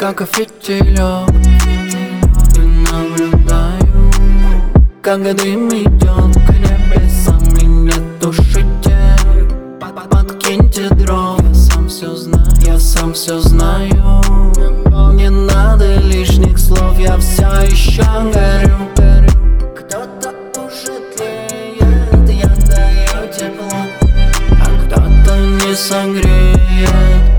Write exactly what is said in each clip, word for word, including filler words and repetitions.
как фитилек. И наблюдаю, как дым идет к небесам, и не тушите, подкиньте дров. Я сам все знаю, я сам все знаю. Не надо лишних слов, я все еще горю. Кто-то уже тлеет, я даю тепло, а кто-то не согреет.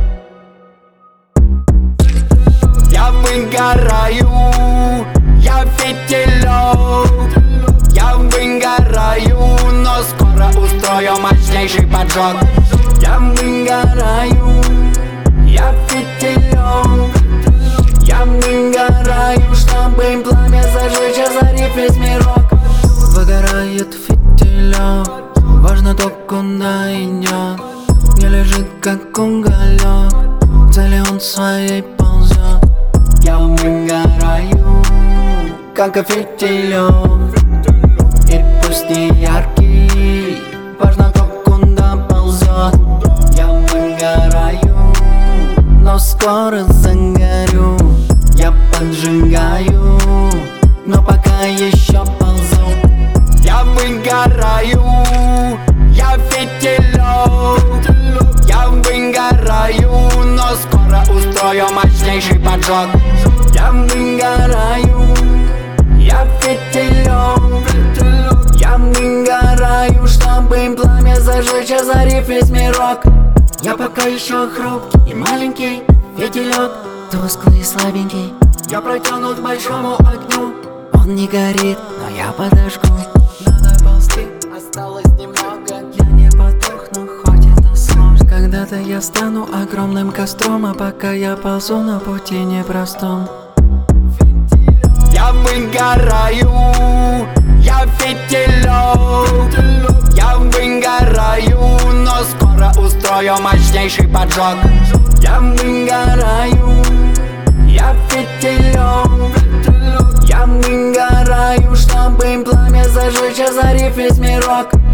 Я выгораю, я фитилек. Я выгораю, но скоро устрою мощнейший поджог. Я выгораю, я фитилек. Я выгораю, чтобы пламя зажечь, озарив весь мирок. Выгорает фитилек, важно то, куда идет. Не лежит как уголек, к цели он своей ползет. Я выгораю, как фитилек. И пусть не яркий, важно то, куда ползет. Я выгораю, но скоро загорю. Я поджигаю, но пока еще ползу. Я выгораю, я фитилек. Я выгораю, но скоро устрою мощнейший поджог. Я выгораю, я фитилек. Я выгораю, чтобы пламя зажечь, озарив весь мирок. Я пока еще хрупкий и маленький фитилек, тусклый и слабенький. Я протянут к большому огню. Он не горит, но я подожгу. Надо ползти, осталось немного. Я не потухну, хоть это сложно. Когда-то я стану огромным костром, а пока я ползу на пути непростом. Я выгораю, я фитилек. Я выгораю, но скоро устрою мощнейший поджог. Я выгораю, я фитилек. Я выгораю, чтобы пламя зажечь, озарив весь мирок.